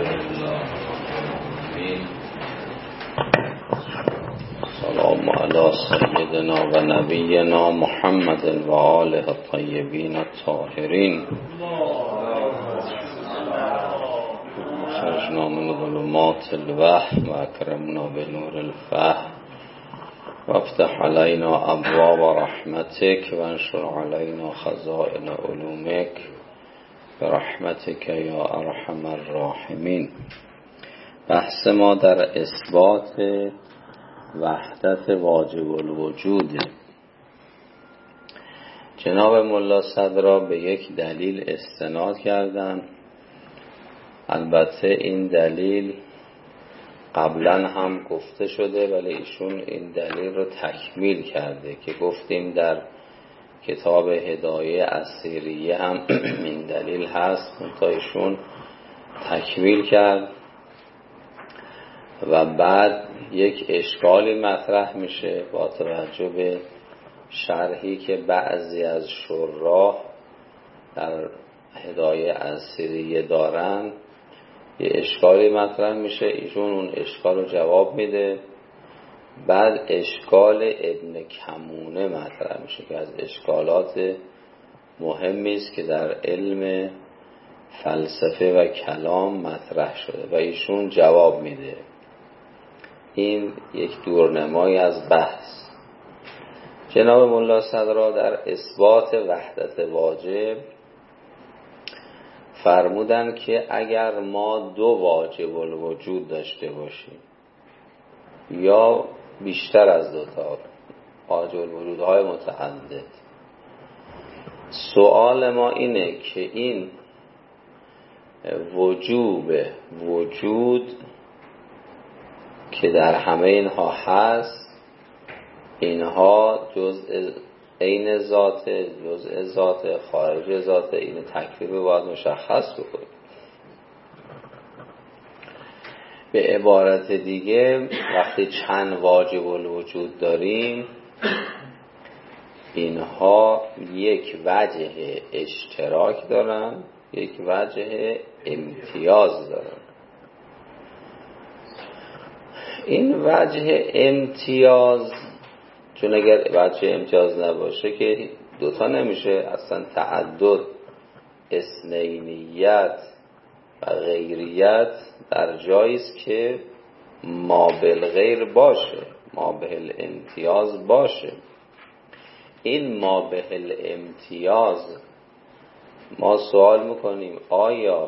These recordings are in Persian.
سلام علی سیدنا و نبینا محمد و آله الطیبین الطاهرین. خرجنا من ظلمات الوهم و اکرمنا بنور الفهم و افتح علینا ابواب رحمتک و انشر علینا خزائن علومک برحمتک یا ارحم الراحمین. بحث ما در اثبات وحدت واجب الوجود. جناب ملا صدرا به یک دلیل استناد کردن. البته این دلیل قبلا هم گفته شده ولی ایشون این دلیل رو تکمیل کرده که گفتیم در کتاب هدایه السیریه هم این دلیل هست، تا ایشون تکمیل کرد و بعد یک اشکالی مطرح میشه با توجه به شرحی که بعضی از شراح در هدایه السیریه دارن. یه اشکالی مطرح میشه، ایشون اون اشکال رو جواب میده. بعد اشکال ابن کمونه مطرح میشه که از اشکالات مهمی است که در علم فلسفه و کلام مطرح شده و ایشون جواب میده. این یک دورنمایی از بحث. جناب ملا صدرا در اثبات وحدت واجب فرمودن که اگر ما دو واجب الوجود داشته باشیم یا بیشتر از دو تا واجب الوجودهای متعدد، سوال ما اینه که این وجود که در همه اینها هست، اینها جزء عین ذات، جزء ذات، خارج ذات، این تکلیف باید مشخص بکنیم. به عبارت دیگه وقتی چند واجب الوجود داریم، اینها یک وجه اشتراک دارن، یک وجه امتیاز دارن. این وجه امتیاز، چون اگر وجه امتیاز نباشه که دوتا نمیشه، اصلا تعدد، اثنینیت و غیریت در جایی است که ما بالغیر باشه، ما به الامتیاز باشه. این ما به الامتیاز ما سوال میکنیم آیا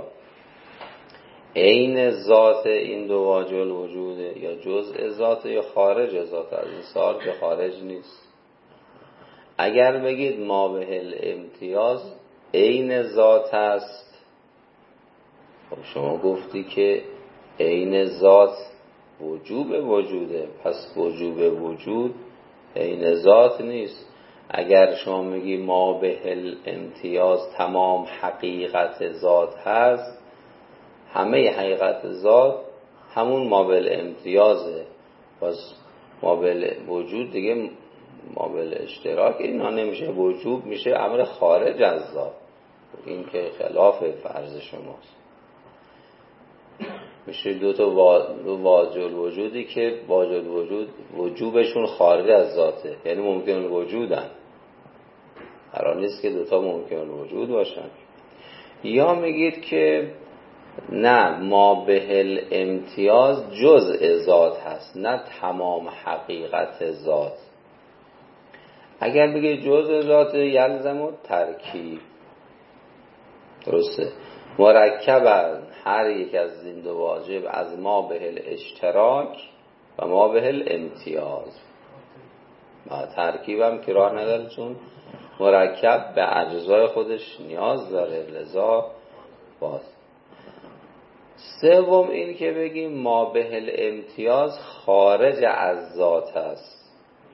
عین ذات این دو واجب الوجوده یا جزء ذات یا خارج ذات؟ از این سوال که خارج نیست. اگر بگید ما به الامتیاز عین ذات است، خب شما گفتی که عین ذات وجوب وجوده، پس وجوب وجود عین ذات نیست. اگر شما میگی ما به الامتیاز تمام حقیقت ذات هست، همه حقیقت ذات همون مابل امتیازه، پس مابل وجود دیگه مابل اشتراک اینا نمیشه، وجود میشه امر خارج از ذات. این که خلاف فرض شماست. میشه دو واجب الوجودی که واجب الوجود وجوبشون خارج از ذاته، یعنی ممکن الوجودن، قرار نیست که دوتا ممکن الوجود باشن. یا میگید که نه، ما به الامتیاز جزء ذات هست، نه تمام حقیقت ذات. اگر بگه جزء ذات یلزم ترکیب، درسته، مرکب هر یک از این دو واجب از ما به الاشتراک و ما به الامتیاز. ترکیبم که راه نداره، چون مرکب به اجزای خودش نیاز داره، لذا باز. سوم این که بگیم ما به الامتیاز خارج از ذات است.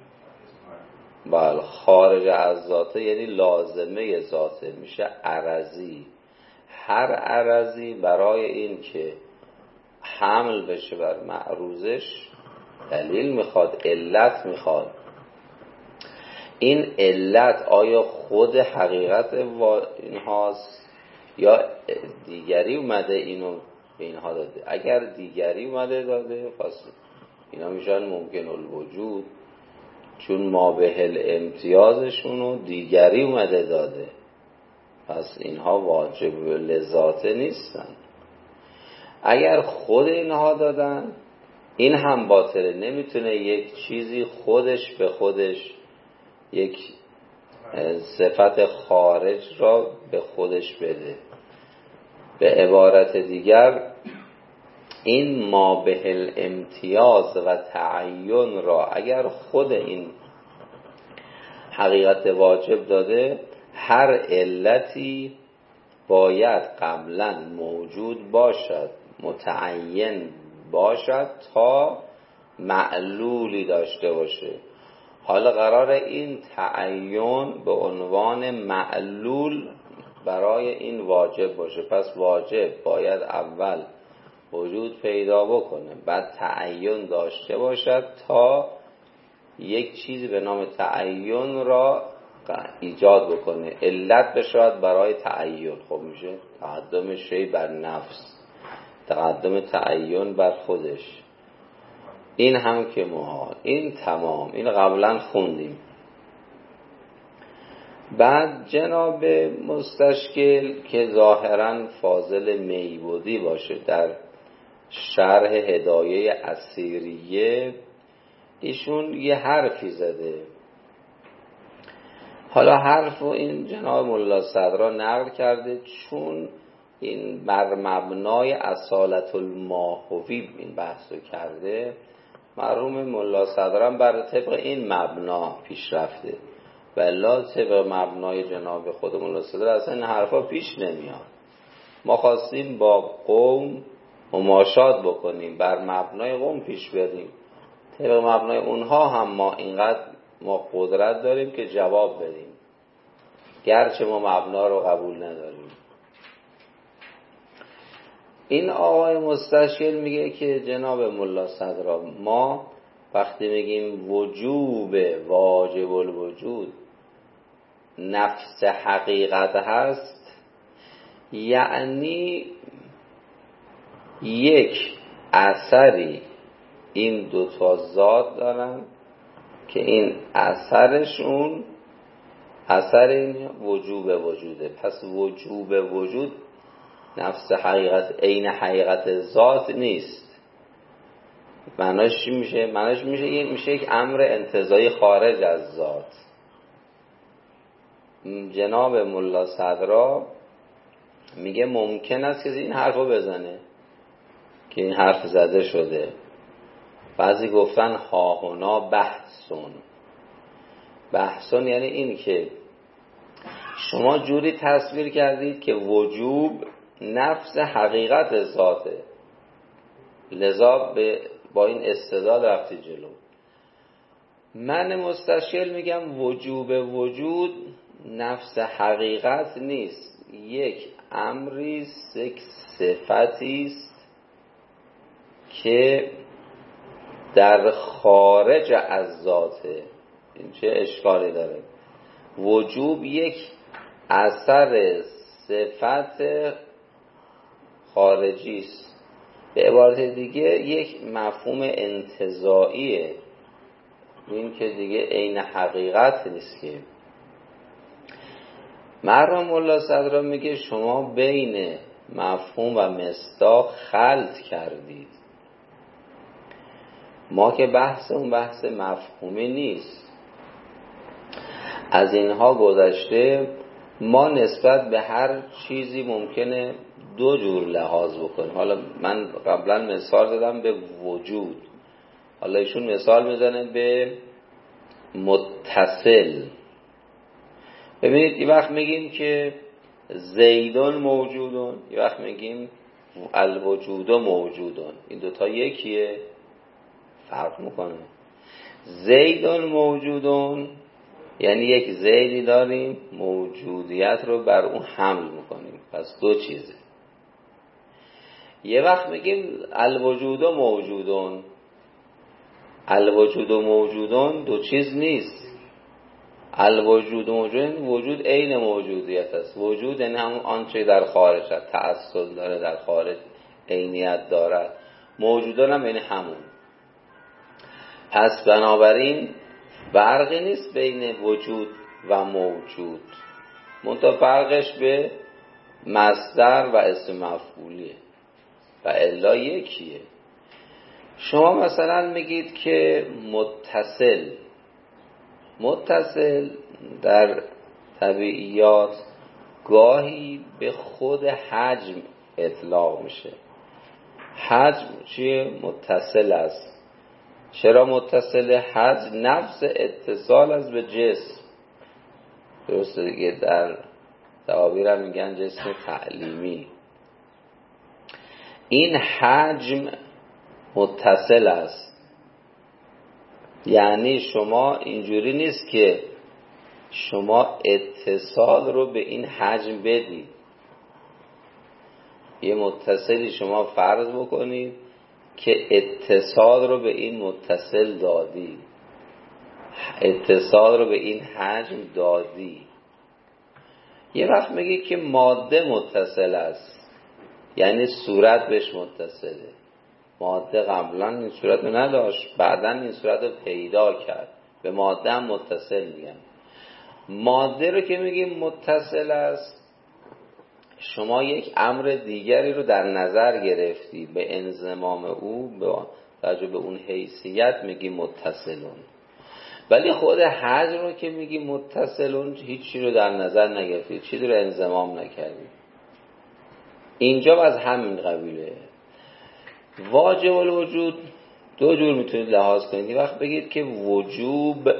بله، خارج از ذات یعنی لازمه ذاته، میشه عرضی. هر عرضی برای این که حمل بشه بر معروضش دلیل میخواد، علت میخواد. این علت آیا خود حقیقت این هاست یا دیگری اومده اینو به اینها داده. اگر دیگری اومده داده پس اینا میشن ممکن الوجود، چون ما به الامتیازشونو دیگری اومده داده، پس اینها واجب لذاته نیستن. اگر خود اینها دادن این هم باطله. نمیتونه یک چیزی خودش به خودش یک صفت خارج را به خودش بده. به عبارت دیگر این ما به الامتیاز و تعین را اگر خود این حقیقت واجب داده، هر علتی باید قبلا موجود باشد، متعین باشد تا معلولی داشته باشه. حالا قرار این تعین به عنوان معلول برای این واجب باشه. پس واجب باید اول وجود پیدا بکنه، بعد تعین داشته باشد تا یک چیزی به نام تعین را ایجاد بکنه، علت بشود برای تعین. خب میشه تقدم شی بر نفس، تقدم تعین بر خودش. این هم که محال، این تمام، این قبلا خوندیم. بعد جناب مستشکل که ظاهرا فاضل میبودی باشه، در شرح هدایه اسیریه ایشون یه حرفی زده. حالا حرف و این جناب ملا صدرا نقل کرده، چون این بر مبنای اصالت الماهوی این بحثو کرده، مرحوم ملا صدرا بر طبق این مبنا پیش رفته، ولی طبق مبنای جناب خود ملا صدرا اصلا این حرفا پیش نمیاد. ما خواستیم با قوم مماشات بکنیم، بر مبنای قوم پیش بریم، طبق مبنای اونها هم ما اینقدر قدرت داریم که جواب بدیم، گرچه ما مبنا رو قبول نداریم. این آقای مستشکل میگه که جناب ملا صدرا، ما وقتی میگیم وجوب واجب الوجود نفس حقیقت هست، یعنی یک اثری این دوتا ذات دارن که این اثرشون اثر این وجوب وجوده. پس وجوب وجود نفس حقیقت عین حقیقت ذات نیست. معناش چی میشه؟ معناش میشه یک امر انتزاعی خارج از ذات. جناب ملا صدرا میگه ممکن است که این حرفو بزنه که این حرف زده شده. بعضی گفتن ها هنا بحثون یعنی این که شما جوری تصویر کردید که وجوب نفس حقیقت ذاته، لذا با این استدلال رفتی جلو. من مستشکل میگم وجوب وجود نفس حقیقت نیست، یک امری یک صفتی است که در خارج از ذاته. این چه اشکالی داره؟ وجوب یک اثر صفت خارجی است، به عبارت دیگه یک مفهوم انتزاعیه، این که دیگه عین حقیقت نیست. که مرحوم ملا صدرا میگه شما بین مفهوم و مصداق خلط کردید. ما که بحث اون بحث مفهومی نیست، از اینها گذشته. ما نسبت به هر چیزی ممکنه دو جور لحاظ بکنیم. حالا من قبلا مثال دادم به وجود، حالا ایشون مثال میزنه به متصل. ببینید یه وقت میگیم که زیدون موجودون، یه وقت میگیم الوجود موجودون. این دوتا یکیه؟ فرق میکنه. زیدون موجودون یعنی یک زیدی داریم، موجودیت رو بر اون حمل میکنیم، پس دو چیزه. یه وقت میگیم الوجود موجودون، الوجود موجودون دو چیز نیست. الوجود موجودون وجود عین موجودیت است. وجود یعنی همون آنچه در خارج است، تعسل داره در خارج، عینیت دارد، موجودان هم یعنی همون. پس بنابراین فرقی نیست بین وجود و موجود، منتها فرقش به مصدر و اسم مفعولیه و الا یکیه. شما مثلا میگید که متصل در طبیعیات گاهی به خود حجم اطلاق میشه. حجم چیه؟ متصل است. چرا متصل؟ حجم نفس اتصال است به جسم. درسته دیگه، در تعابیر هم میگن جسم تعلیمی. این حجم متصل است، یعنی شما اینجوری نیست که شما اتصال رو به این حجم بدید. یه متصلی شما فرض بکنید که اتصال رو به این متصل دادی، اتصال رو به این حجم دادی. یه وقت میگی که ماده متصل است، یعنی صورت بهش متصله. ماده قبلا این صورت رو نداشت، بعدا این صورت رو پیدا کرد، به ماده هم متصل میگن. ماده رو که میگیم متصل است، شما یک امر دیگری رو در نظر گرفتی، به انضمام او به توجه به اون حیثیت میگی متصلون. ولی خود حجم رو که میگی متصلون هیچی رو در نظر نگرفتی، چیزی رو انضمام نکردی. اینجا از همین قبیله. واجب الوجود دو جور میتونید لحاظ کنید. وقت بگید که وجوب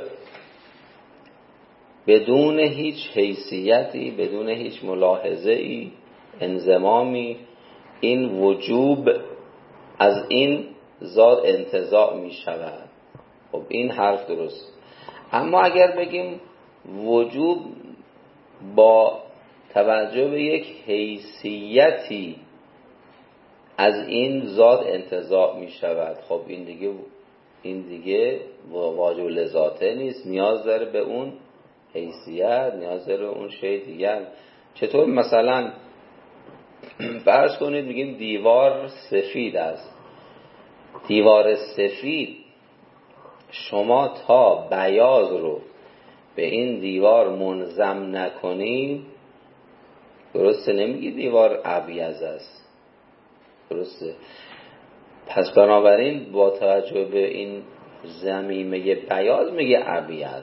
بدون هیچ حیثیتی، بدون هیچ ملاحظه‌ای، انضمامی، این وجوب از این ذات انتزاع می شود. خب این حرف درست. اما اگر بگیم وجوب با توجه به یک حیثیتی از این ذات انتزاع می شود، خب این دیگه واجب لذاته نیست، نیاز داره به اون حیثیت، نیاز داره به اون شی دیگر. چطور؟ مثلا فرض کنید میگیم دیوار سفید است. دیوار سفید شما تا بیاض رو به این دیوار منضم نکنید، درسته؟ نمیگی دیوار ابیض است، درسته؟ پس بنابراین با توجه به این ضمیمه بیاض میگه ابیض.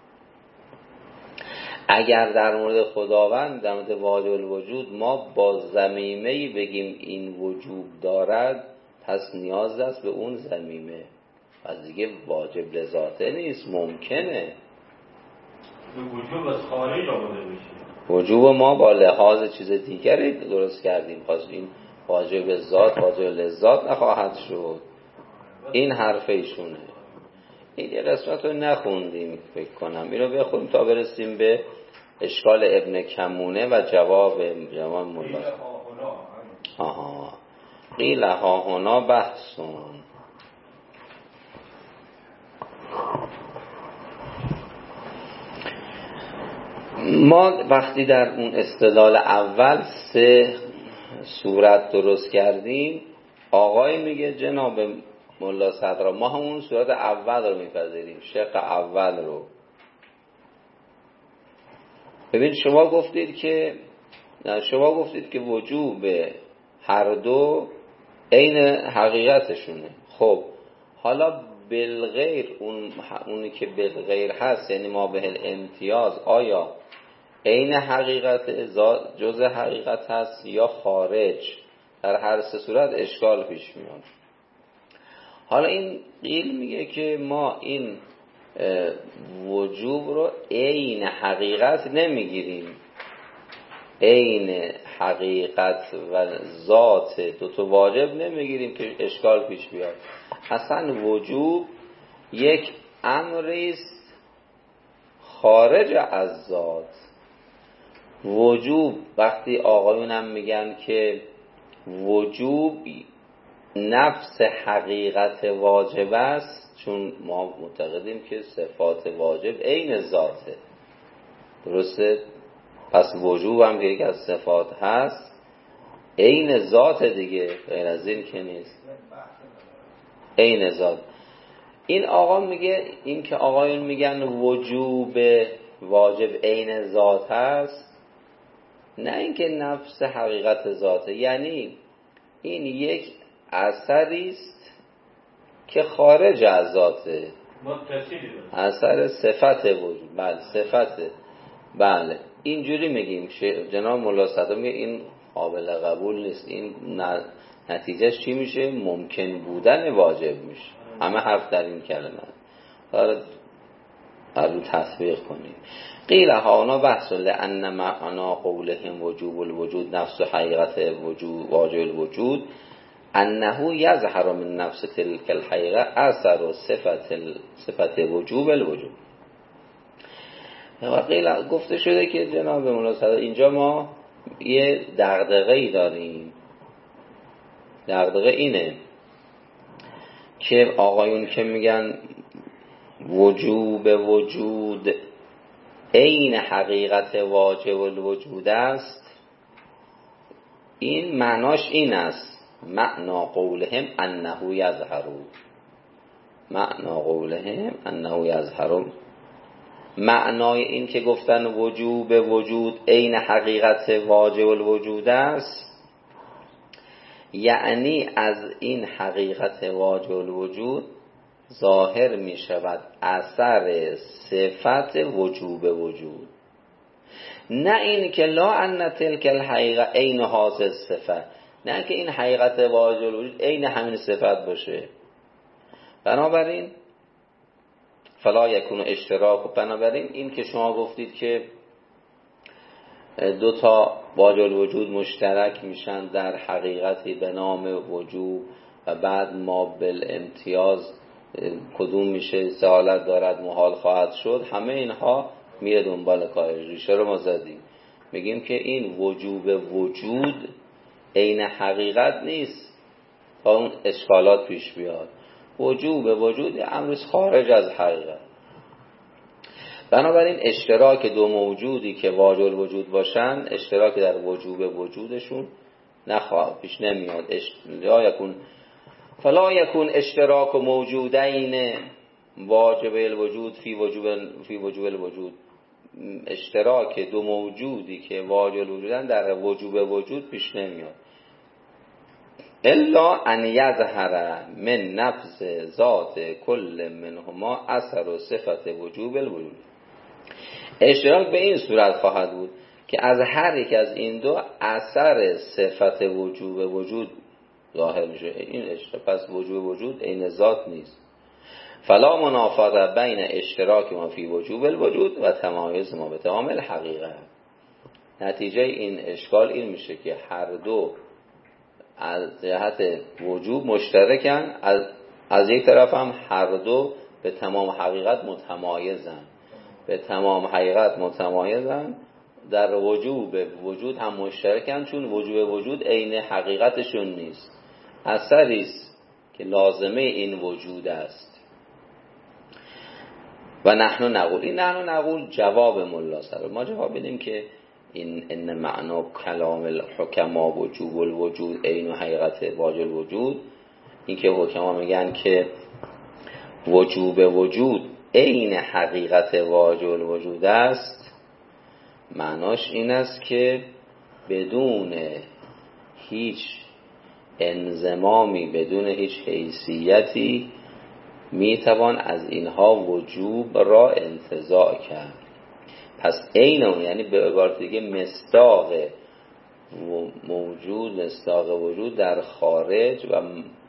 اگر در مورد خداوند، در مورد واجب الوجود، ما با ضمیمه‌ای بگیم این وجوب دارد، پس نیاز است به اون ضمیمه، پس دیگه واجب لذاته نیست، ممکنه. وجوب از خارج آمده میشه. وجوب ما با لحاظ چیز دیگری درست کردیم، پس این واجب ذات، واجب لذات نخواهد شد. این حرف ایشونه. این یه قسمت رو نخوندیم فکر کنم، این رو بخونیم تا برسیم به اشکال ابن کمونه و جواب ملا. قیل ها هنا بحثون. ما وقتی در اون استدلال اول 3 صورت درست کردیم، آقای میگه جناب ملا صدرا ما همون صورت اول رو میپذیریم، شق اول رو. ببین شما گفتید که وجوب هر دو عین حقیقتشونه. خب حالا بالغیر، اونی که بالغیر هست یعنی ما به الامتیاز، آیا عین حقیقت جز حقیقت هست یا خارج؟ در هر 3 صورت اشکال پیش میاد. حالا این قیل میگه که ما این وجوب رو عین حقیقت نمیگیریم، عین حقیقت و ذات دوتا واجب نمیگیریم که اشکال پیش بیاد. اصلا وجوب یک امریست خارج از ذات. وجوب وقتی آقایونم میگن که وجوب نفس حقیقت واجب است، چون ما معتقدیم که صفات واجب عین ذاته، درسته؟ پس وجوب هم که یک از صفات هست، عین ذات دیگه، غیر از این که نیست. عین ذات. این آقا میگه، این که آقایون میگن وجوب واجب عین ذات هست، نه اینکه نفس حقیقت ذاته، یعنی این یک اثری است که خارج از ذاته، اثر صفت وجود. بله صفته. بله اینجوری میگیم. جناب مولا صدام میگه این قابل قبول نیست. این نتیجهش چی میشه؟ ممکن بودن واجب میشه. همه حرف در این کلمه رو تطبیق کنیم. قیل هانا بحث لأن معنا قولهم وجوب الوجود نفس حقیقت وجود واجب الوجود انه یظهر من نفس تلک الحقیقه اثر و صفت وجوب الوجود. و قیل گفته شده که جناب مولا صدر اینجا ما یه دغدغه‌ای داریم. دغدغه اینه که آقایون که میگن وجوب وجود عین حقیقت واجب الوجود است، این معناش این است معنا قولهم انه یظهر. معنا قولهم انه یظهر، معنای این که گفتن وجوب وجود عین حقیقت واجب الوجود است، یعنی از این حقیقت واجب الوجود ظاهر می شود اثر صفت وجوب وجود، نه این که لا ان تلک الحقیقه عین هذه صفت، نه که این حقیقت واجب الوجود عین همین صفت باشه. بنابراین فلا یکون اشتراک. بنابراین این که شما گفتید که دو تا واجب الوجود مشترک میشن در حقیقتی به نام وجوب و بعد ما بالامتیاز کدوم میشه سهالت دارد محال خواهد شد، همه اینها میره دنبال کارش. ریشه رو ما زدیم، میگیم که این وجوب وجود عین حقیقت نیست تا اون اشکالات پیش بیاد. وجوب وجود امروز خارج از حقیقت. بنابراین اشتراک دو موجودی که واجب الوجود باشن، اشتراک در وجوب وجودشون نخواهد پیش نمیاد. فلا یکون اشتراک موجودین واجب الوجود فی وجوب الوجود. اشتراک دو موجودی که واجب الوجودن در وجوب وجود پیش نمیاد الا ان یظهر من نفس ذات کل منهما اثر و صفت وجوب الوجود. اشتراک به این صورت خواهد بود که از هر یک از این دو اثر صفت وجوب وجود ظاهر میشه. این پس وجوب وجود عین ذات نیست. فلا منافات بین اشتراک ما فی وجوب الوجود و تمایز ما به تمام الحقیقه. نتیجه این اشکال این میشه که هر دو از جهت وجوب مشترکن، از یک طرف هم هر دو به تمام حقیقت متمایزن. به تمام حقیقت متمایزن، در وجوب وجود هم مشترکن، چون وجوب وجود عین حقیقتشون نیست، اثری است که لازمه این وجود است. و نحن نقول، این نحن نقول جواب ملا سر ما جواب بدیم که این معنا کلام الحکما وجوب الوجود عین حقیقت واجب الوجود. این که حکما میگن که وجوب وجود عین حقیقت واجب الوجود است، معناش این است که بدون هیچ انضمامی، بدون هیچ حیثیتی میتوان از اینها وجوب را انتزاع کرد. پس عین اون، یعنی به عبارت دیگه مصداق موجود، مصداق وجود در خارج و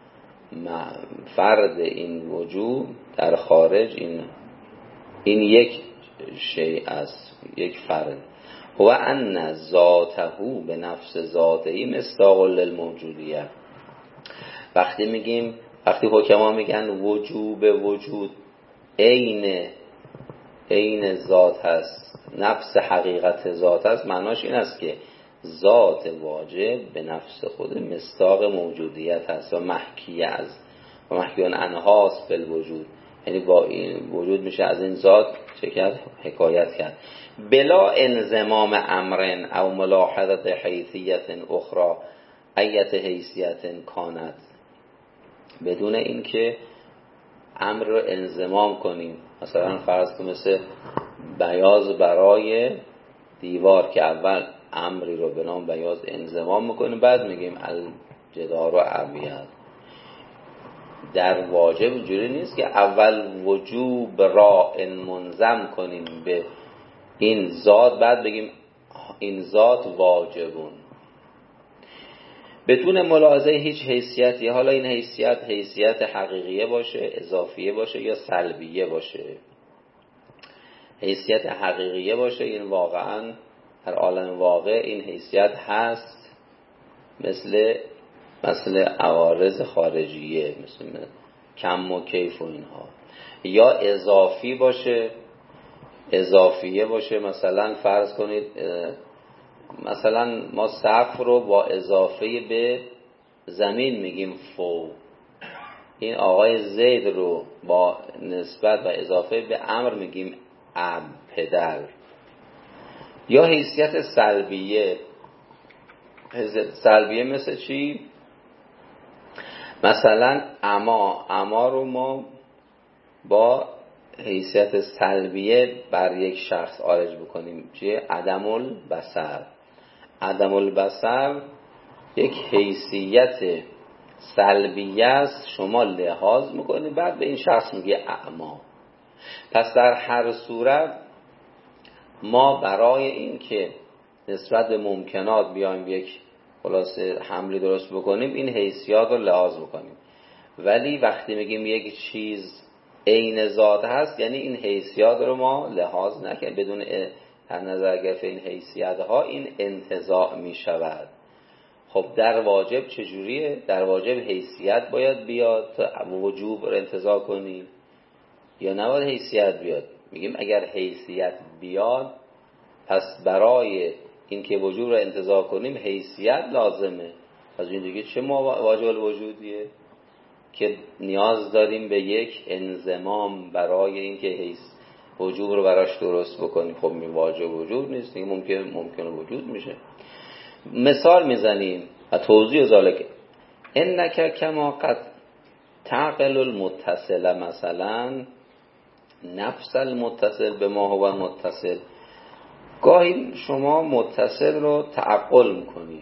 فرد این وجود در خارج، این یک شیء است، یک فرد. هو ان ذاته به نفس ذاته مصداق للموجودیه. وقتی حکما میگن وجوب وجود عین ذات هست، نفس حقیقت ذات هست، معناش این است که ذات واجب به نفس خود مصداق موجودیت هست و محکیون انهاست بالوجود، یعنی با این وجود میشه از این ذات چه کرد؟ حکایت کرد. بلا انضمام امرن او ملاحظت حیثیت اخرى، ایت حیثیت کانت، بدون اینکه امر رو انضمام کنیم. مثلا فرض کن مثل بیاض برای دیوار که اول امری رو به نام بیاض انضمام میکنیم بعد میگیم الجدار و ابیض. در واجب اینجوری نیست که اول وجوب را منضم کنیم به این ذات بعد بگیم این ذات واجبون. بدون ملاحظه هیچ حیثیتی، حالا این حیثیت حقیقیه باشه، اضافیه باشه یا سلبیه باشه. حیثیت حقیقیه باشه این واقعا در عالم واقع این حیثیت هست، مثل عوارض خارجیه، مثل کم و کیف و اینها. یا اضافیه باشه، مثلا فرض کنید مثلا ما سقف رو با اضافه به زمین میگیم فوق، این آقای زید رو با نسبت و اضافه به امر میگیم اب، پدر. یا حیثیت سلبیه مثل چی؟ مثلا اما رو ما با حیثیت سلبیه بر یک شخص عارض بکنیم، چیه؟ عدم البصر یک حیثیت سلبیه است، شما لحاظ میکنید بعد به این شخص میگه اعما. پس در هر صورت ما برای این که نسبت به ممکنات بیایم یک خلاصه حملی درست بکنیم این حیثیات رو لحاظ بکنیم. ولی وقتی میگیم یک چیز عین ذات هست یعنی این حیثیات رو ما لحاظ نکنیم، بدون در نظر گرفتن این حیثیت ها این انتزاع می شود. خب در واجب چجوریه؟ در واجب حیثیت باید بیاد تا وجوب رو انتزاع کنی یا نباید حیثیت بیاد؟ میگیم اگر حیثیت بیاد پس برای اینکه وجوب رو انتزاع کنیم حیثیت لازمه. از این دیگه چه واجب الوجودیه که نیاز داریم به یک انضمام برای اینکه وجوب رو براش درست بکنیم؟ خب این واجب وجود نیست، این ممکن وجود میشه. مثال میزنیم و توضیح ذالک انک کما قد تعقل المتصل، مثلا نفس المتصل به ما هو متصل. گاهی شما متصل رو تعقل میکنی،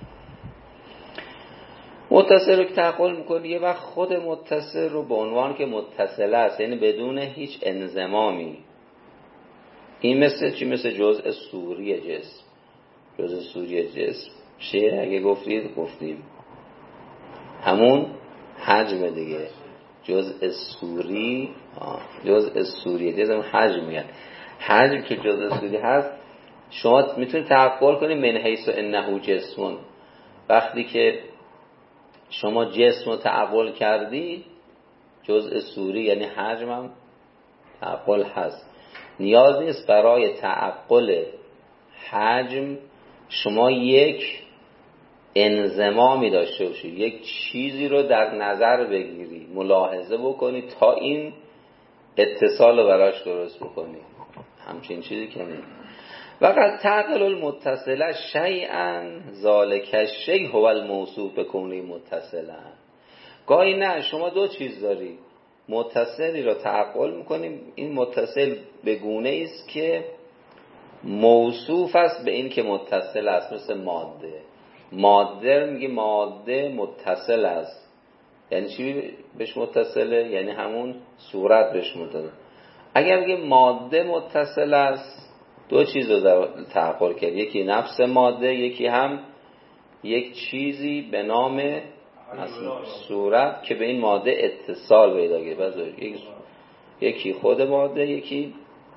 یه وقت خود متصل رو به عنوان که متصل است یعنی بدون هیچ انضمامی. این مثل چی؟ مثل جزء صوری جسم. جزء صوری جسم شعر اگه گفتیم همون حجم دیگه. جزء صوری جسم حجم میاد. حجم که جزء صوری هست شما میتونید تعقل کنید من حیث انه جسمون. وقتی که شما جسم رو تعقل کردی جزء صوری یعنی حجم هم تعقل هست. نیاز نیست برای تعقل حجم شما یک انضمامی داشته باشید، یک چیزی رو در نظر بگیری، ملاحظه بکنی تا این اتصال رو براش درست بکنی. همچین چیزی که نیست. وقت تعقل المتصله شیئا ذالک الشیء هو الموصوف بکونه متصلا. گاهی نه شما دو چیز داری، متصلی رو تعقل میکنیم، این متصل به گونه است که موصوف است به این که متصل است. مثل ماده میگه ماده متصل است، یعنی چی بهش متصله؟ یعنی همون صورت بهش متصله. اگر میگه ماده متصل است دو چیز رو تعقل کرد، یکی نفس ماده، یکی هم یک چیزی به نام صورت که به این ماده اتصال پیدا کرده. یکی خود ماده، یکی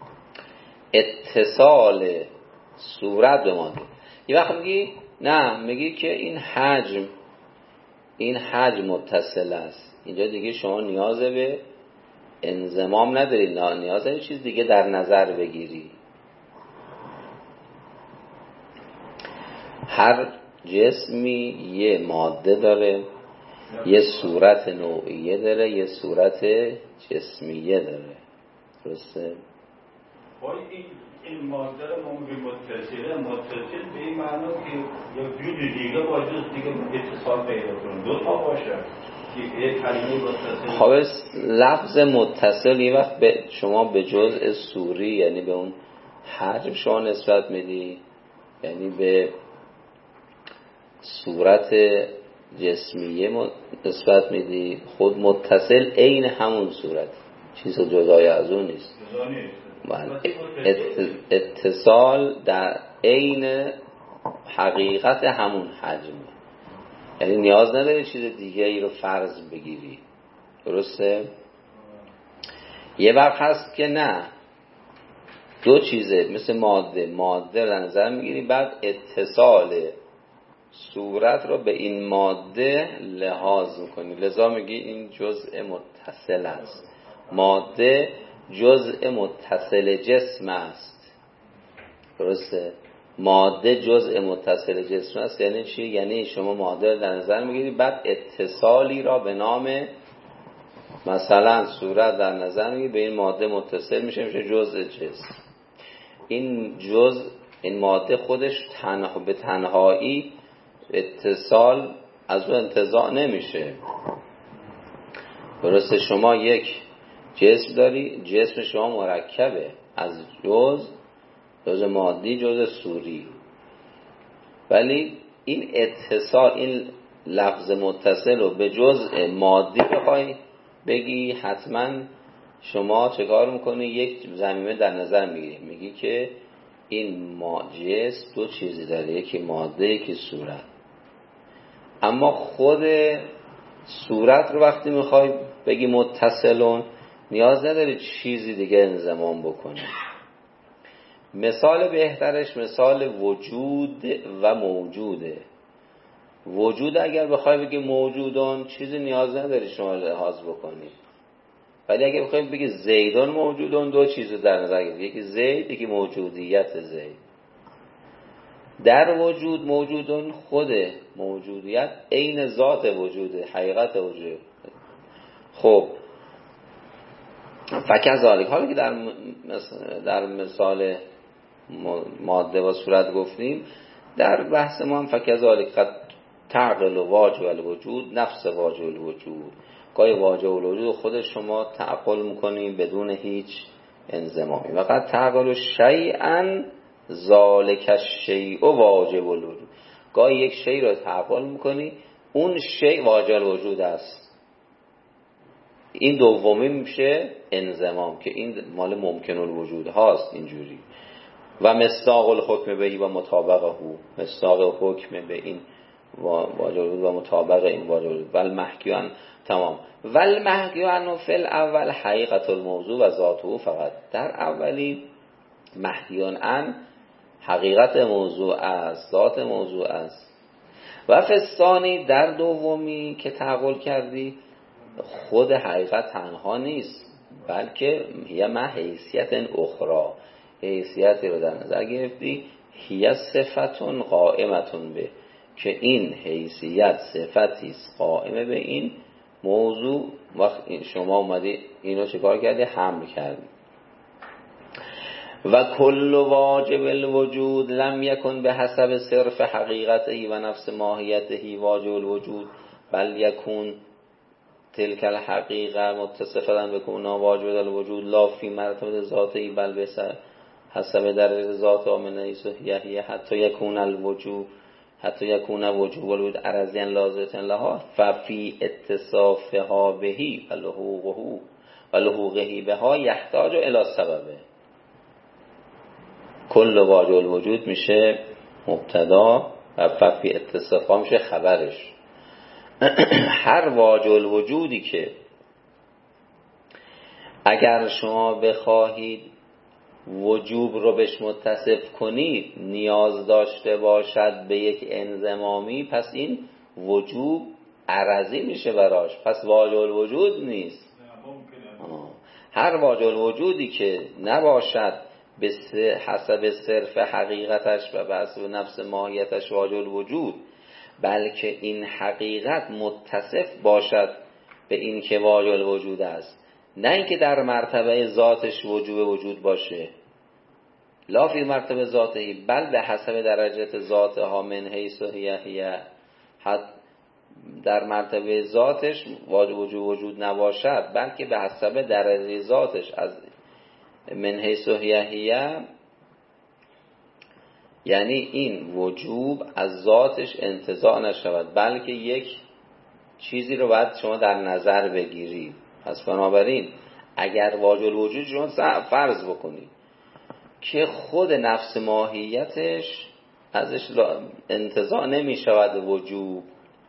اتصال صورت به ماده. یه وقت میگی نه، میگی که این حجم متصل است. اینجا دیگه شما نیاز به انضمام نداری، نیاز به چیز دیگه در نظر بگیری. هر جسمی یه ماده داره، یه صورت نوعیه داره، یه صورت جسمیه داره. درسته؟ این ماده رو ما میگیم متصل به این معنی که یا جور دیگه با جز دیگه اتصال پیدا کنه دو تا باشه که یک کلمه متصل. خب لفظ متصل یه وقت به شما به جزء صوری یعنی به اون حجم شما نسبت میدی، یعنی به صورت جسمیه نسبت میدی. خود متصل عین همون صورت، چیز جدای از اون نیست. اتصال در عین حقیقت همون حجم، یعنی نیاز نداری چیز دیگه ای رو فرض بگیری. درسته؟ یه وقت هست که نه، دو چیزه مثل ماده رو نظر میگیری، بعد اتصال صورت رو به این ماده لحاظ میکنی، لذا میگی این جزء متصل است. ماده جزء متصل جسم است. درسته؟ ماده جزء متصل جسم است یعنی چی؟ یعنی شما ماده رو در نظر میگیری، بعد اتصالی را به نام مثلا صورت در نظر میگیری، به این ماده متصل میشه جزء جسم. این ماده خودش به تنهایی اتصال از اون انتزاع نمیشه. درسته؟ شما یک جسم داری، جسم شما مرکبه از جزء مادی جزء صوری، ولی این اتصال، این لفظ متصل رو به جزء مادی بخوای بگی، حتما شما چه کار میکنی؟ یک ضمیمه در نظر میگیری، میگی که این جسم دو چیزی داره، یکی ماده یکی صورت. اما خود صورت رو وقتی میخوای بگی متصلون، نیاز نداری چیزی دیگه انضمام بکنی. مثال بهترش مثال وجود و موجوده. وجود اگر بخوای بگی موجودون، چیزی نیاز نداری شما لحاظ بکنی، ولی اگر بخوای بگی زیدون موجودون، دو چیز در نظر گرفتی، یکی زید یکی موجودیت زید. در وجود موجودون، خود موجودیت عین ذات وجوده، حقیقت وجود. خب فکذالک، حالا که در مثال ماده و صورت گفتیم، در بحث ما هم فکذالک قد تعقل واجب الوجود نفس واجب الوجود. گاهی واجب الوجود خود شما تعقل میکنیم بدون هیچ انضمامی. و قد تعقل شیئا ذالک الشیء واجب الوجود. گاهی یک شیء رو تعقل میکنی، اون شیء واجب الوجود است. این دومی میشه انضمام که این مال ممکن الوجود هاست اینجوری. و مصداق الحکم بهی و مطابقه، مصداق حکم به این واجب الوجود و مطابق این واجب الوجود. والمحکیان تمام. والمحکیان فی الاول حقیقت الموضوع و ذاته فقط. در اولی محکیان ان حقیقت موضوع است، ذات موضوع است. و فی الثانی در دومی که تعقل کردی، خود حقیقت تنها نیست، بلکه هی ما حیثیت اخرى، حیثیتی رو در نظر گرفتی، هی صفتون قائمتون به، که این حیثیت صفتی است قائمه به این موضوع. وقت شما اومدی اینو چیکار کردی؟ حمل کردی. و کل واجب الوجود لم یکن به حسب صرف حقیقته و نفس ماهیته واجب الوجود، بل یکون تلک الحقیقه متصفا بکون واجب الوجود لا فی مرتبه ذاته بل به حسب درجه ذات آمنه یحیی حتی یکون الوجود، حتی یکون وجوب الوجود عرضیان لازمتن لها ففی اتصافها بهی و لحوقهی بها یحتاج الی سببه. کل واجب الوجود میشه مبتدا و ففی اتصافها میشه خبرش. هر واجب الوجودی که اگر شما بخواهید وجوب رو بهش متصف کنید نیاز داشته باشد به یک انضمامی، پس این وجوب عرضی میشه براش، پس واجب الوجود نیست. هر واجب الوجودی که نباشد به حسب صرف حقیقتش و به حسب نفس ماهیتش واجب الوجود، بلکه این حقیقت متصف باشد به این که واجب الوجود است، نه اینکه در مرتبه ذاتش وجوب وجود باشه. لا فی مرتبه ذاته بل به حسب درجت ذاتها من حیث هی در مرتبه ذاتش وجود نباشد، بلکه به حسب درجه ذاتش از من حیث هی یعنی این وجوب از ذاتش انتزاع نشود، بلکه یک چیزی رو باید شما در نظر بگیرید. پس بنابراین اگر واجب الوجود شما فرض بکنید که خود نفس ماهیتش ازش انتزاع نمی شود وجوب،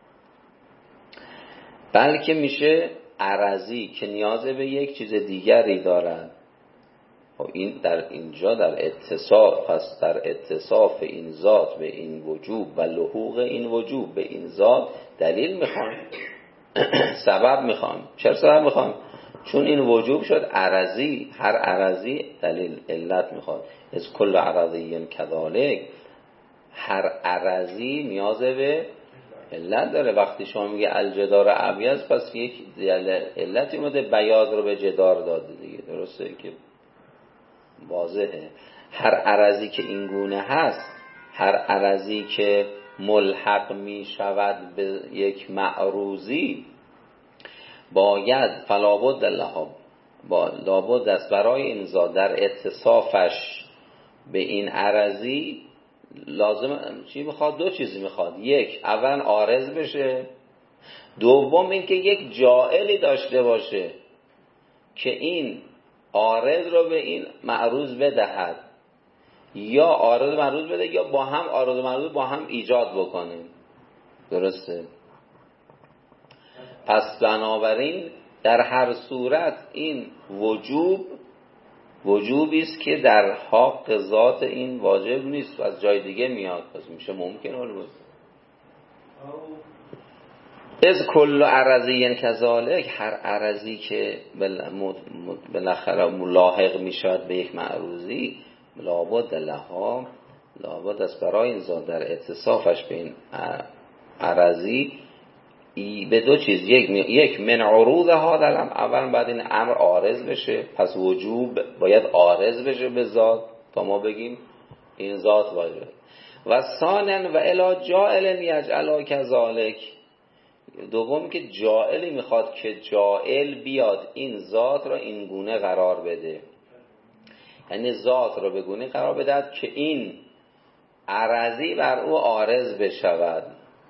بلکه میشه عرضی که نیاز به یک چیز دیگری دارد. این در اینجا در اتصاف، پس در اتصاف این ذات به این وجوب و لحوق این وجوب به این ذات دلیل میخوام سبب میخوام. چرا سبب میخوام؟ چون این وجوب شد عرضی، هر عرضی دلیل علت میخواد. از کل عرضی کذالک، هر عرضی نیاز به علت داره. وقتی شما میگه الجدار ابیض، پس یک علتی اومده بیاض رو به جدار داده دیگه، درسته که واضحه. هر عرضی که این گونه هست، هر عرضی که ملحق می شود به یک معروضی، باید فلابد لها، لابد است برای این ذات در اتصافش به این عرضی لازم چی میخواد؟ دو چیز میخواد. یک، اول عارض بشه، دوم این که یک جائلی داشته باشه که این عارض رو به این معروض بدهد، یا عارض معروض بده، یا با هم عارض و معروض با هم ایجاد بکنیم. درسته؟ پس بنابراین در هر صورت این وجوبی است که در حق ذات این واجب نیست و از جای دیگه میاد. پس میشه ممکن بود از کل عرضی کذالک، هر عرضی که بالاخره ملاحق میشود به یک معروضی، لابد لها، لابد است برای این ذات در اتصافش به این عرضی به دو چیز، یک من عروضها در اول بعد این امر عارض بشه، پس وجوب باید عارض بشه به ذات تا ما بگیم این ذات واجب. و ثانیا و الی جائل یجعل کذالک، دوم که جائلی میخواد که جائل بیاد این ذات را این گونه قرار بده، یعنی ذات را به گونه قرار بدهد که این عرضی بر او عارض بشود،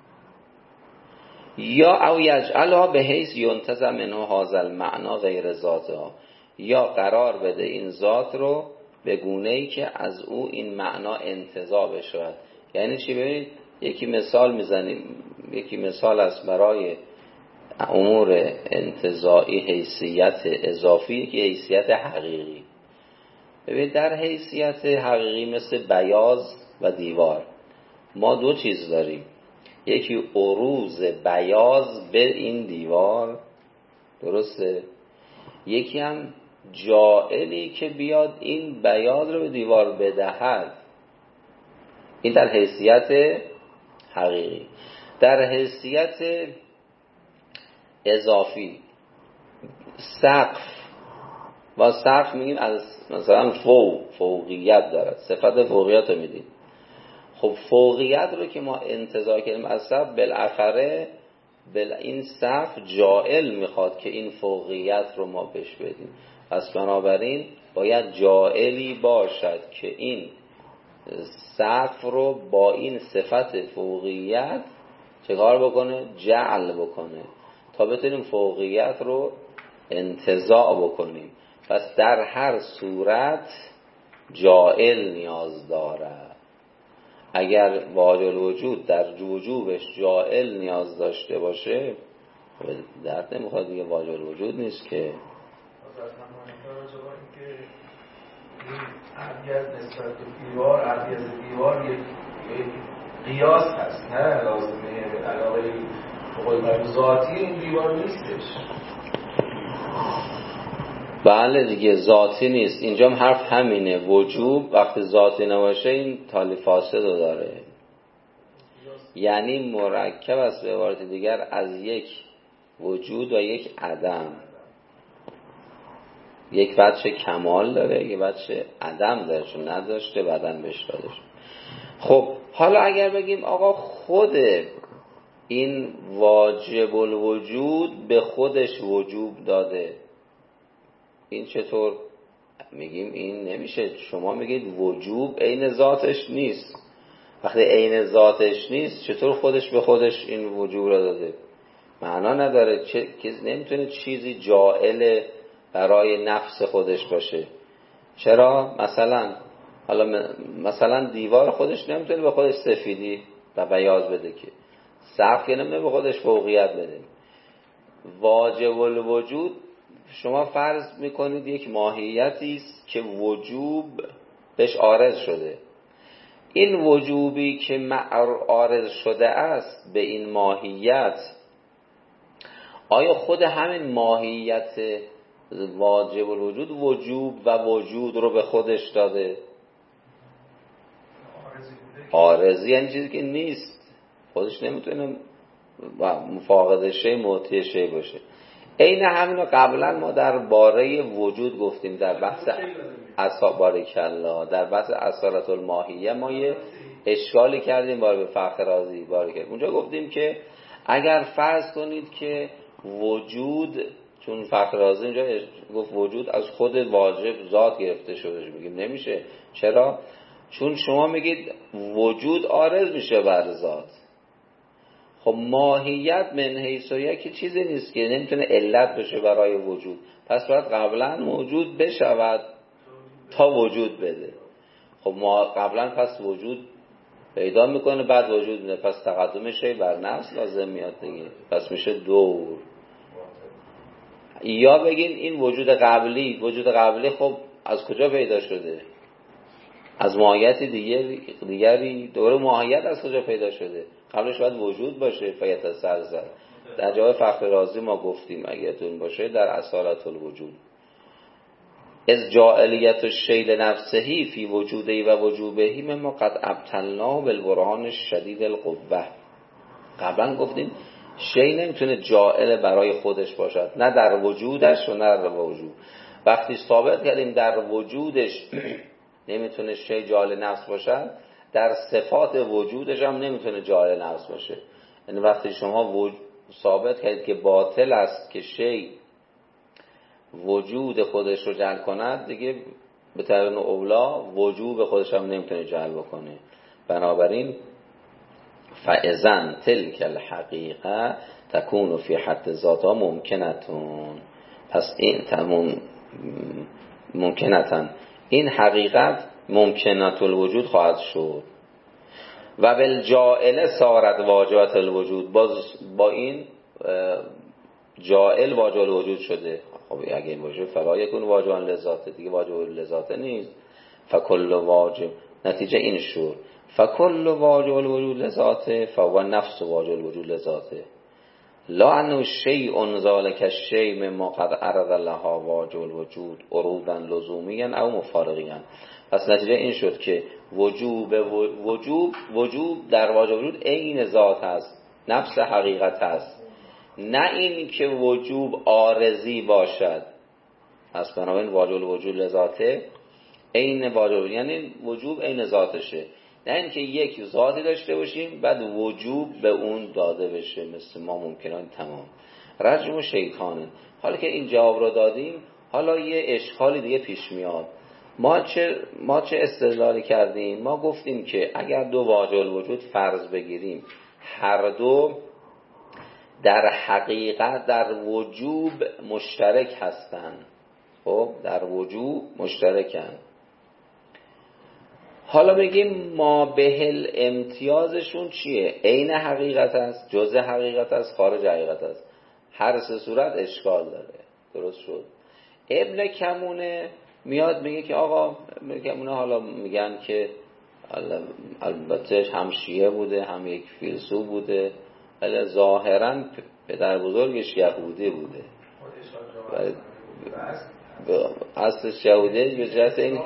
یا او یجعلها به حیث ینتزع منه هذا المعنى غیر ذاتها، یا قرار بده این ذات رو به گونه‌ای که از او این معنا انتزاع بشود. یعنی چی؟ ببینید یکی مثال میزنیم، یکی مثال است برای امور انتزاعی حیثیت اضافی، یکی حیثیت حقیقی. ببینید در حیثیت حقیقی مثل بیاض و دیوار ما دو چیز داریم، یکی عروض بیاض به این دیوار، درسته، یکی هم جائلی که بیاد این بیاض رو به دیوار بدهد. این در حیثیت حقیقی. در حیثیت اضافی سقف، با سقف میگیم از مثلا فوقیت دارد، صفت فوقیت رو میدیم. خب فوقیت رو که ما انتزاع کردیم از سقف، بالاخره این سقف جائل میخواد که این فوقیت رو ما بهش بدیم. پس بنابراین باید جائلی باشد که این سقف رو با این صفت فوقیت چه کار بکنه؟ جعل بکنه تا بتونیم فوقیت رو انتزاع بکنیم. پس در هر صورت جائل نیاز داره. اگر واجب الوجود در وجوبش جائل نیاز داشته باشه، درد نمیخواد دیگه، واجب الوجود نیست که. عبیز نسبت به دیوار، عبیز دیوار یک قیاس هست، نه لازمه به علاوه قول ذاتی این دیوار نیستش. بله دیگه ذاتی نیست. اینجا هم حرف همینه، وجوب وقتی ذاتی نباشه این تالی فاسد رو داره، یعنی مرکب است به عبارت دیگر از یک وجود و یک عدم. یک بچه کمال داره، یک بچه عدم داره، چون نداشته بعدن بهش داده شد. خب حالا اگر بگیم آقا خود این واجب الوجود به خودش وجوب داده، این چطور؟ میگیم این نمیشه. شما میگید وجوب عین ذاتش نیست. وقتی عین ذاتش نیست چطور خودش به خودش این وجوب را داده؟ معنا نداره. نمیتونه چیزی جائل برای نفس خودش باشه. چرا؟ مثلا دیوار خودش نمیتونه به خودش سفیدی و بیاض بده، که سقف که نمیتونه به خودش فوقیت بده. واجب الوجود شما فرض میکنید یک ماهیتی است که وجوب بهش عارض شده. این وجوبی که عارض شده است به این ماهیت، آیا خود همین ماهیت واجب الوجود وجوب و وجود رو به خودش داده؟ عارضی یعنی چیزی که نیست، خودش نمیتونه مفاقد شی معطی شی باشه. عین همین رو قبلا ما در باره وجود گفتیم در بحث بارک الله، در بحث اصالت الماهیه ما یه اشکالی کردیم باره به فخر رازی باره. اونجا گفتیم که اگر فرض کنید که وجود، چون فخر رازی اونجا گفت وجود از خود واجب ذات گرفته شده، میگیم نمیشه. چرا؟ چون شما میگید وجود عارض میشه بر ذات. خب ماهیت من حیث که چیزی نیست که نمیتونه علت بشه برای وجود، پس باید قبلا موجود بشود تا وجود بده. خب ما قبلا پس وجود پیدا میکنه بعد وجود میده، پس تقدم شی بر نفس لازم میاد دیگه، پس میشه دور. یا بگین این وجود قبلی خب از کجا پیدا شده؟ از ماهیت دیگری. دوره ماهیت از کجا پیدا شده؟ قبلش باید وجود باشه. فیت سرزد در جواب فخر رازی ما گفتیم اگه تون باشه در اصالت الوجود از جاعلیت الشیء لنفسه فی وجوده و وجوبه مما قد ابطلناه بالبرهان شدید القوه. قبلا گفتیم شیء نمیتونه جاعل برای خودش باشد، نه در وجودش و نه در وجود. وقتی ثابت کردیم در وجودش نمیتونه شیء جاعل نفس باشد، در صفات وجودش هم نمیتونه جاعل نفس باشه. یعنی وقتی شما ثابت کردید که باطل است که شیء وجود خودش رو جلب کند، دیگه به طریق اولا وجود خودش هم نمیتونه جلب بکنه. بنابراین فاذن تلک الحقیقه تکون فی حد ذاتها ممکنتون، پس این ممکنتن، این حقیقت ممکنات الوجود خواهد شد. و بالجائل صارت واجبات الوجود، با این جائل واجب الوجود شده. خب اگه این باشه فلا یکون واجبا لذاته، دیگه واجب لذاته نیست. فکل واجب، نتیجه این شد فکل واجب الوجود لذاته فهو نفس واجب الوجود لذاته، لا انه شیء ذلک الشیء مما قد عرض لها واجب الوجود عروضا لزومیا او مفارقیا. پس نتیجه این شد که وجوب در واجب الوجود عین ذات است، نفس حقیقت است، نه این که وجوب عارضی باشد. پس بنابراین واجب الوجود لذاته عین واجب، یعنی وجوب عین ذاتشه، نه این که یک ذاتی داشته باشیم بعد وجوب به اون داده بشه مثل ما ممکنه. تمام رجم و شیطانه. حالا که این جواب رو دادیم، حالا یه اشکالی دیگه پیش میاد. ما چه استدلالی کردیم؟ ما گفتیم که اگر دو واجب الوجود فرض بگیریم، هر دو در حقیقت در وجوب مشترک هستند. خب در وجوب مشترکن. حالا بگیم ما به امتیازشون چیه؟ عین حقیقت است، جزء حقیقت است، خارج حقیقت است. هر سه صورت اشکال داره. درست شد؟ ابن کمونه میاد میگه که آقا ابن کمونه حالا میگن که البته هم شیعه بوده هم یک فیلسوف بوده، ولی ظاهرا پدر بزرگش یهودی بوده. اصلش یهودی به جهت این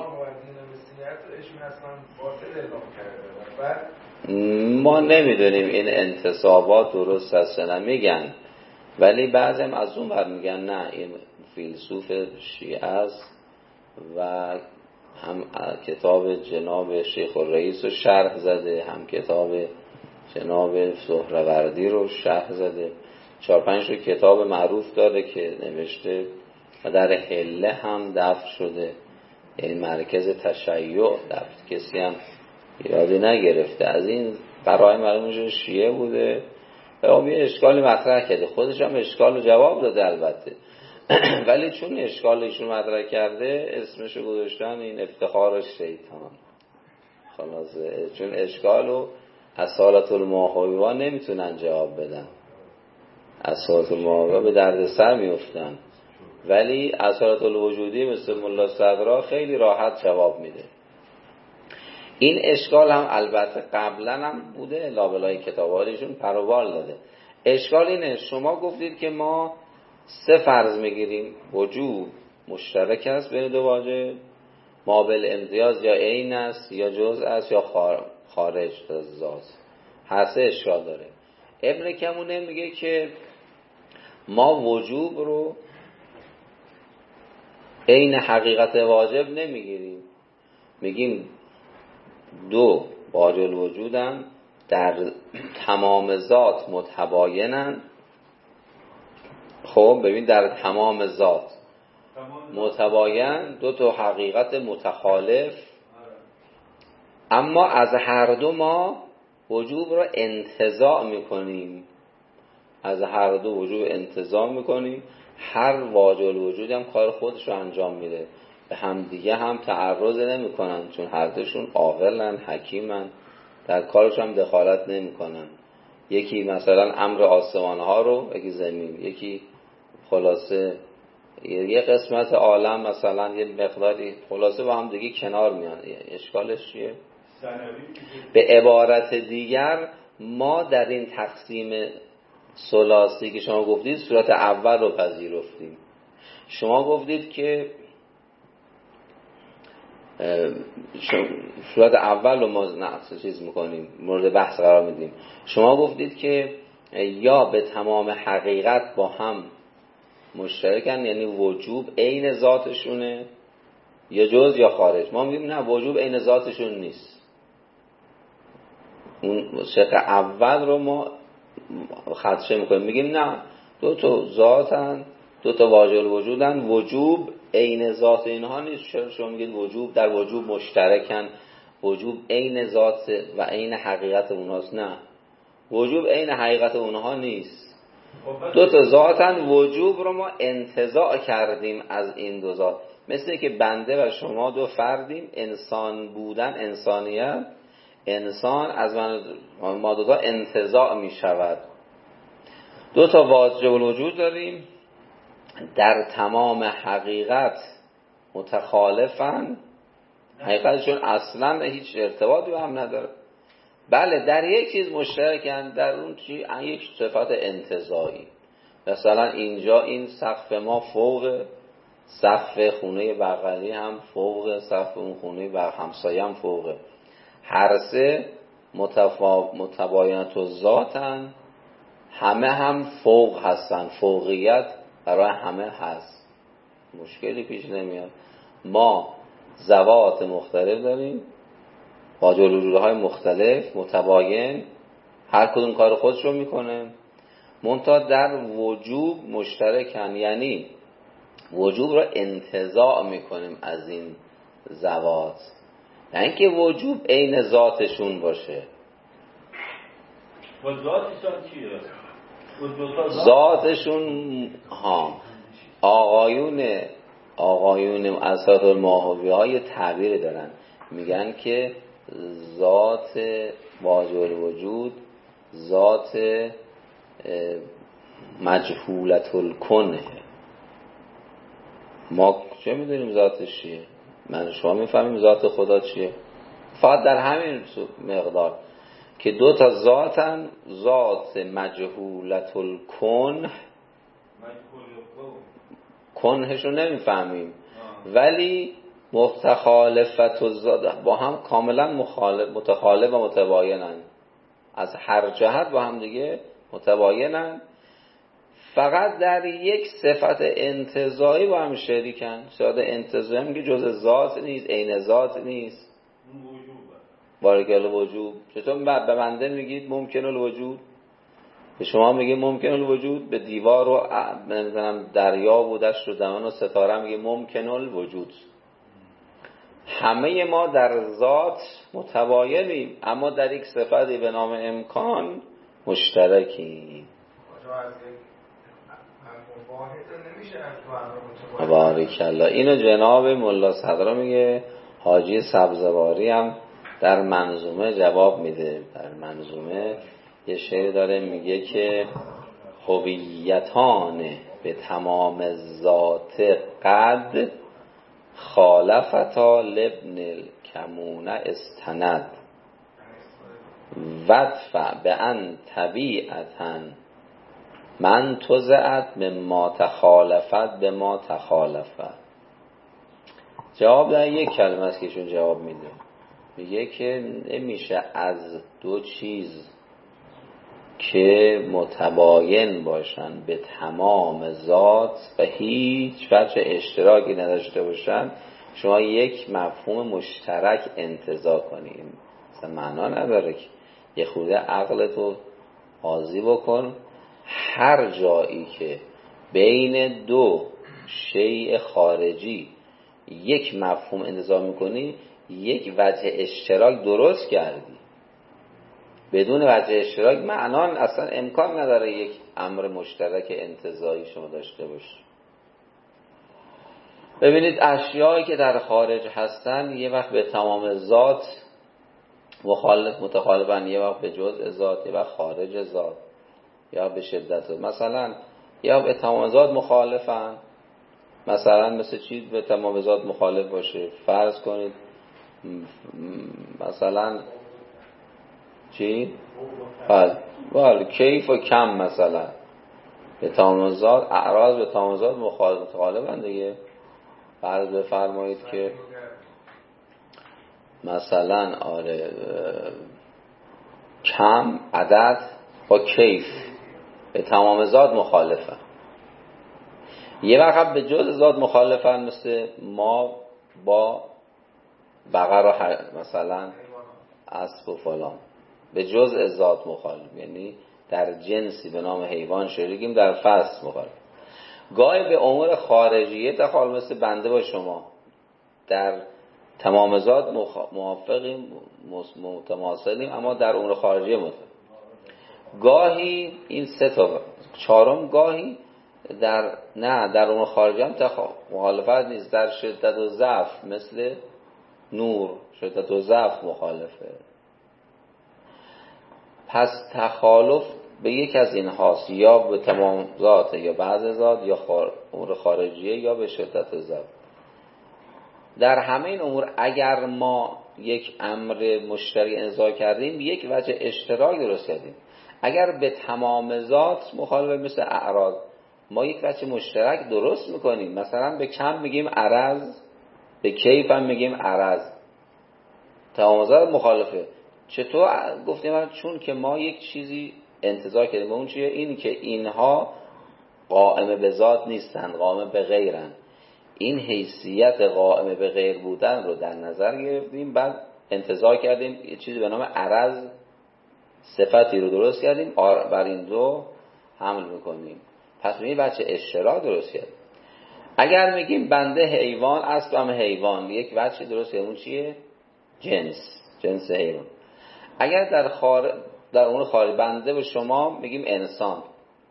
ما نمیدونیم این انتصابات درست هست نه. میگن ولی بعضی هم از اون ور میگن نه این فیلسوف شیعه است و هم کتاب جناب شیخ الرئیس رو شرح زده، هم کتاب جناب سهروردی رو شرح زده. 4-5 رو کتاب معروف داره که نوشته و در حله هم دفن شده، یعنی مرکز تشیع دفن، کسی هم ایرادی نگرفته. از این برای معلومش شیعه بوده و اون یه اشکالی مطرح کرده، خودش هم اشکال رو جواب داده البته ولی چون اشکال ایشون مطرح کرده اسمشو گذاشتن این افتخار شیطان. خلاصه چون اشکالو اصالت الماهوی‌ها نمیتونن جواب بدن، اصالت الماهوی‌ها به درد سر میفتن، ولی اصالت الوجودی مثل ملا صدرا خیلی راحت جواب میده. این اشکال هم البته قبلا هم بوده، لابلای کتاب‌هاشون پروبال داده. اشکال اینه شما گفتید که ما 3 فرض میگیریم، وجود مشترک است بین دو واجب، ما بالامتیاز یا عین است یا جزء است یا خارج از ذات. هر 3 اشکال داره. ابن کمونه میگه که ما وجوب رو عین حقیقت واجب نمیگیریم، میگیم 2 واجب الوجودن، در تمام ذات متباینن. خب ببین در تمام ذات متباین، 2 تا حقیقت متخالف، اما از هر دو ما وجوب رو انتزاع میکنیم، از هر دو وجوب انتزاع میکنیم. هر واجب الوجود هم کار خودش رو انجام میده، به همدیگه هم تعرض نمیکنن، چون هر دوشون عاقلن، حکیمن، در کارش هم دخالت نمیکنن. یکی مثلا امر آسمان ها رو، یکی زمین، یکی خلاصه یه قسمت عالم مثلا یه مقداری خلاصه با هم دیگه کنار میان. اشکالش چیه؟ به عبارت دیگر ما در این تقسیم ثلاثی که شما گفتید صورت اول رو پذیرفتیم. شما گفتید که صورت اول رو ما چیز میکنیم، مورد بحث قرار میدیم. شما گفتید که یا به تمام حقیقت با هم مشترکن، یعنی وجوب عین ذاتشونه، یا جز یا خارج. ما میگیم نه، وجوب عین ذاتشون نیست. اون شق اول رو ما خدشه میکنیم، میگیم نه، 2 تا ذاتن، 2 تا واجب الوجودن، وجوب عین ذات اینها نیست. چرا شما میگید وجوب در وجوب مشترکن، وجوب عین ذات و عین حقیقت اونهاست؟ نه، وجوب عین حقیقت اونها نیست. 2 تا ذاتن، وجوب رو ما انتزاع کردیم از این 2 ذات. مثل که بنده و شما 2 فردیم، انسان بودن، انسانیت، انسان از ما 2 تا انتزاع می شود. 2 تا واجب الوجود داریم، در تمام حقیقت متخالفن، حقیقتشون اصلا هیچ ارتباطی به هم نداره. بله در یک چیز مشترکن، در اون چی؟ یک صفت انتزاعی. مثلا اینجا این سقف ما فوق سقف خونه بغلی هم فوق سقف اون خونه همسایه هم فوقه. هر 3 متباینت و ذاتن، همه هم فوق هستن، فوقیت برای همه هست، مشکلی پیش نمیاد. ما ذوات مختلف داریم، واجب الوجودهای مختلف متباین، هر کدوم کار خودش رو میکنه، منتها در وجوب مشترکن، یعنی وجوب رو انتزاع میکنیم از این ذوات، نه اینکه وجوب عین ذاتشون باشه. و ذاتشون چیه؟ ذاتشون آقایون اساتید الماهوی های تعبیر دارن، میگن که ذات واجب الوجود ذات مجهولت الکنه. ما چه میدونیم ذاتش چیه؟ من شما میفهمیم ذات خدا چیه؟ فقط در همین مقدار که 2 تا ذاتن، ذات مجهولت الکن، کنهشو نمیفهمیم، ولی متخالفت الذات با هم کاملا متخالف و متباینن، از هر جهت با هم دیگه متباینن. فقط در یک صفت انتزاعی با هم شریکن. صفت انتزاعی هم که جز ذات نیست، عین ذات نیست. بارک الله وجود. چطور به بنده میگید ممکن الوجود، به شما میگه ممکن الوجود، به دیوار و نمیدونم دریا و دشت و دمن و ستاره میگه ممکن الوجود. همه ما در ذات متباینیم، اما در یک صفتی به نام امکان مشترکیم. بارک الله. اینو جناب ملا صدرا میگه، حاجی سبزواری هم در منظومه جواب میده. در منظومه یه شعر داره میگه که هویتان به تمام ذات قد خالفتا لابن الکمون استند ودفع به ان طبیعتا من تزعت مما تخالفت به ما تخالفت. جواب در یک کلمه است که ایشون جواب میده، میگه که نمیشه از دو چیز که متباین باشن به تمام ذات و هیچ وجه اشتراکی نداشته باشن شما یک مفهوم مشترک انتزاع کنیم. مثلا معنا نداره که یه خورده عقلتو بازی بکن. هر جایی که بین دو شیء خارجی یک مفهوم انتزاع میکنی یک وجه اشتراک درست کردی. بدون وجه اشتراک معنا اصلا امکان نداره یک امر مشترک انتزاعی شما داشته باشی. ببینید اشیایی که در خارج هستن یه وقت به تمام ذات متخالفن، یه وقت به جزء ذات، یه وقت خارج ذات، یا به شدت. مثلا یا به تمام ذات مخالفن، مثلا مثل چیز به تمام ذات مخالف باشه. فرض کنید مثلا چی؟ بله کیف و کم مثلا به تمام ذات، اعراض به تمام ذات مخالفن دیگه. فرض بفرمایید که مثلا کم عدد با کیف به تمام ذات مخالفن. یه وقت به جز ذات مخالفن، مثل ما با بقر و مثلا اسب و فلان به جز ذات مخالف، یعنی در جنسی به نام حیوان شریکیم، در فصل مخالف. گاهی به امور خارجیه تخالف، مثل بنده با شما در تمام ذات موافقیم متماثلیم، اما در امور خارجیه متفاوت. گاهی این سه تا چهارم گاهی در امور خارجی هم مخالفت نیست. در شدت و ضعف مثل نور، شدت و ضعف مخالفه. پس تخالف به یک از این هاست، یا به تمام ذات یا بعض ذات، یا امور خارجیه، یا به شدت و ضعف. در همه این امور اگر ما یک امر مشترک انتزاع کردیم یک وجه اشتراک درست کردیم. اگر به تمام ذات مخالف مثل اعراض ما یک وجه مشترک درست میکنیم، مثلا به کم میگیم عرض، به کیف هم میگیم عرض، تمام ذات مخالفه. چطور گفتیم؟ چون که ما یک چیزی انتزاع کردیم. اون چیه؟ این که اینها قائم به ذات نیستند، قائم به غیرند. این حیثیت قائم به غیر بودن رو در نظر گرفتیم، بعد انتزاع کردیم یه چیزی به نام عرض، صفتی رو درست کردیم، بر این دو حمل میکنیم. پس این بچه اشتراک درست کردیم. اگر میگیم بنده حیوان، اسبم حیوان، یک بچه درست کردیم. اون چیه؟ جنس حیوان. اگر در امور خارج بنده به شما میگیم انسان،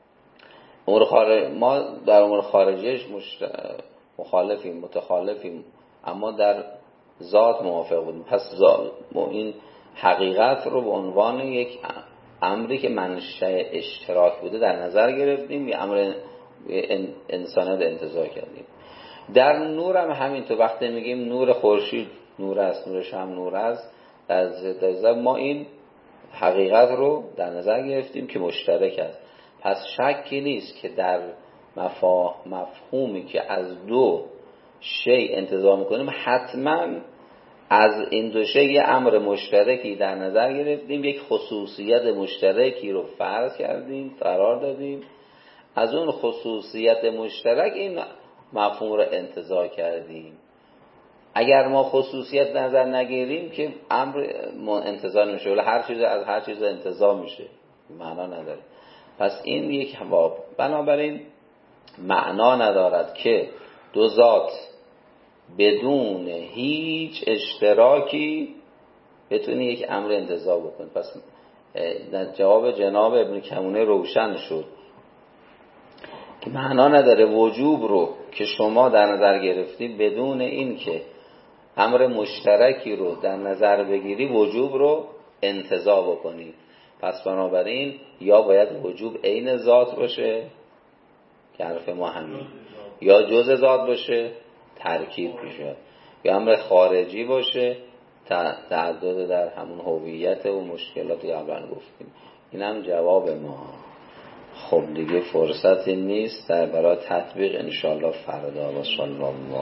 ما در امور خارجیش مخالفیم، متخالفیم، اما در ذات موافق بودیم. پس این حقیقت رو به عنوان یک امری که منشأ اشتراک بوده در نظر گرفتیم، یه امر انسانیت انتزاع کردیم. در نور هم همینطور. وقتی میگیم نور خورشید نور است، نور شمس نور است، در ما این حقیقت رو در نظر گرفتیم که مشترک است. پس شکی نیست که در مفهومی که از دو شی انتزاع میکنیم حتما از این دو شی یه امر مشترکی در نظر گرفتیم، یک خصوصیت مشترکی رو فرض کردیم، قرار دادیم. از اون خصوصیت مشترک این مفهوم رو انتزاع کردیم. اگر ما خصوصیت نظر نگیریم که امر انتزاع نمیشه، ولی هر چیز از هر چیز انتزاع میشه، معنا نداره. پس این یک حواب. بنابراین معنا ندارد که دو ذات بدون هیچ اشتراکی بتونی یک امر انتزاع بکنی. پس جواب جناب ابن کمونه روشن شد که معنا نداره وجوب رو که شما در نظر گرفتی بدون این که امر مشترکی رو در نظر بگیری وجوب رو انتزاع بکنی. پس بنابراین یا باید وجوب عین ذات باشه که حرف ما همین، یا جزء ذات باشه ترکیب میشه، یا امر خارجی باشه تعدد در همون هویت و مشکلاتی قبلا گفتیم. این هم جواب ما. خب دیگه فرصتی نیست در برای تطبیق انشاءالله فردا. و صلی الله.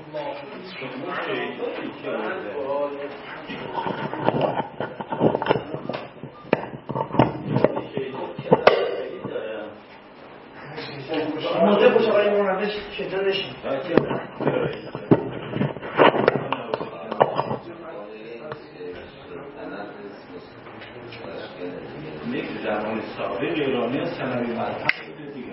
موضوع باشه برای ما روش شجاع نشیم. یک زمان سابق ایرانی هست